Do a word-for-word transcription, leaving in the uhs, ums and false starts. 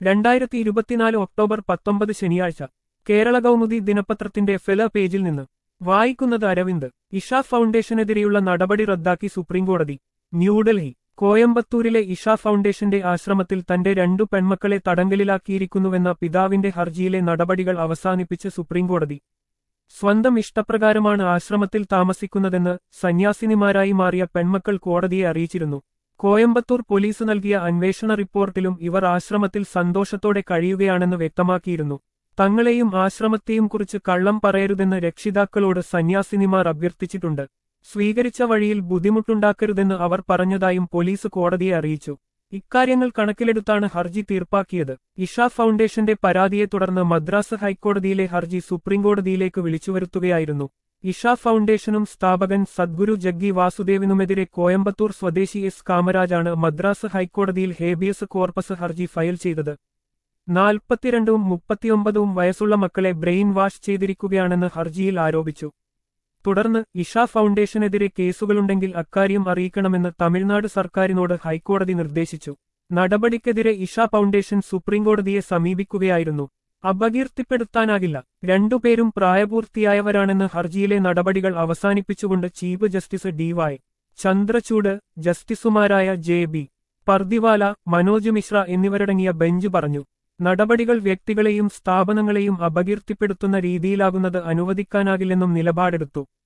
രണ്ടായിരത്തി ഇരുപത്തിനാല് ഒക്ടോബർ പത്തൊമ്പത് ശനിയാഴ്ച കേരള കൗമുദി ദിനപത്രത്തിന്റെ ഫെല പേജിൽ നിന്ന് വായിക്കുന്നത് അരവിന്ദ്. ഇഷ ഫൗണ്ടേഷനെതിരെയുള്ള നടപടി റദ്ദാക്കി സുപ്രീംകോടതി. ന്യൂഡൽഹി. കോയമ്പത്തൂരിലെ ഇഷ ഫൗണ്ടേഷന്റെ ആശ്രമത്തിൽ തന്റെ രണ്ടു പെൺമക്കളെ തടങ്കലിലാക്കിയിരിക്കുന്നുവെന്ന പിതാവിന്റെ ഹർജിയിലെ നടപടികൾ അവസാനിപ്പിച്ച് സുപ്രീംകോടതി. സ്വന്തം ഇഷ്ടപ്രകാരമാണ് ആശ്രമത്തിൽ താമസിക്കുന്നതെന്ന് സന്യാസിനിമാരായി മാറിയ പെൺമക്കൾ കോടതിയെ അറിയിച്ചിരുന്നു. കോയമ്പത്തൂർ പോലീസ് നൽകിയ അന്വേഷണ റിപ്പോർട്ടിലും ഇവർ ആശ്രമത്തിൽ സന്തോഷത്തോടെ കഴിയുകയാണെന്ന് വ്യക്തമാക്കിയിരുന്നു. തങ്ങളെയും ആശ്രമത്തെയും കുറിച്ച് കള്ളം പറയരുതെന്ന് രക്ഷിതാക്കളോട് സന്യാസിനിമാർ അഭ്യർത്ഥിച്ചിട്ടുണ്ട്. സ്വീകരിച്ച വഴിയിൽ ബുദ്ധിമുട്ടുണ്ടാക്കരുതെന്ന് അവർ പറഞ്ഞതായും പോലീസ് കോടതിയെ അറിയിച്ചു. ഇക്കാര്യങ്ങൾ കണക്കിലെടുത്താണ് ഹർജി തീർപ്പാക്കിയത്. ഇഷ ഫൗണ്ടേഷന്റെ പരാതിയെ തുടർന്ന് മദ്രാസ് ഹൈക്കോടതിയിലെ ഹർജി സുപ്രീംകോടതിയിലേക്ക് വിളിച്ചുവരുത്തുകയായിരുന്നു. ഇഷ ഫൗണ്ടേഷനും സ്ഥാപകൻ സദ്ഗുരു ജഗ്ഗി വാസുദേവിനുമെതിരെ കോയമ്പത്തൂർ സ്വദേശി എസ് കാമരാജാണ് മദ്രാസ് ഹൈക്കോടതിയിൽ ഹേബിയസ് കോർപ്പസ് ഹർജി ഫയൽ ചെയ്തത്. നാൽപ്പത്തിരണ്ടും മുപ്പത്തിയൊമ്പതും വയസ്സുള്ള മക്കളെ ബ്രെയിൻ വാഷ് ചെയ്തിരിക്കുകയാണെന്ന് ഹർജിയിൽ ആരോപിച്ചു. തുടർന്ന് ഇഷ ഫൗണ്ടേഷനെതിരെ കേസുകളുണ്ടെങ്കിൽ അക്കാര്യം അറിയിക്കണമെന്ന് തമിഴ്നാട് സർക്കാരിനോട് ഹൈക്കോടതി നിർദ്ദേശിച്ചു. നടപടിക്കെതിരെ ഇഷ ഫൗണ്ടേഷൻ സുപ്രീംകോടതിയെ സമീപിക്കുകയായിരുന്നു. അപകീർത്തിപ്പെടുത്താനാകില്ല, രണ്ടുപേരും പ്രായപൂർത്തിയായവരാണെന്ന് ഹർജിയിലെ നടപടികൾ അവസാനിപ്പിച്ചുകൊണ്ട് chief justice D Y Chandrachud, ജസ്റ്റിസുമാരായ ജെ ബി പർദിവാല, മനോജ് മിശ്ര എന്നിവരടങ്ങിയ ബെഞ്ച് പറഞ്ഞു. നടപടികൾ വ്യക്തികളെയും സ്ഥാപനങ്ങളെയും അപകീർത്തിപ്പെടുത്തുന്ന രീതിയിലാകുന്നത് അനുവദിക്കാനാകില്ലെന്നും നിലപാടെടുത്തു.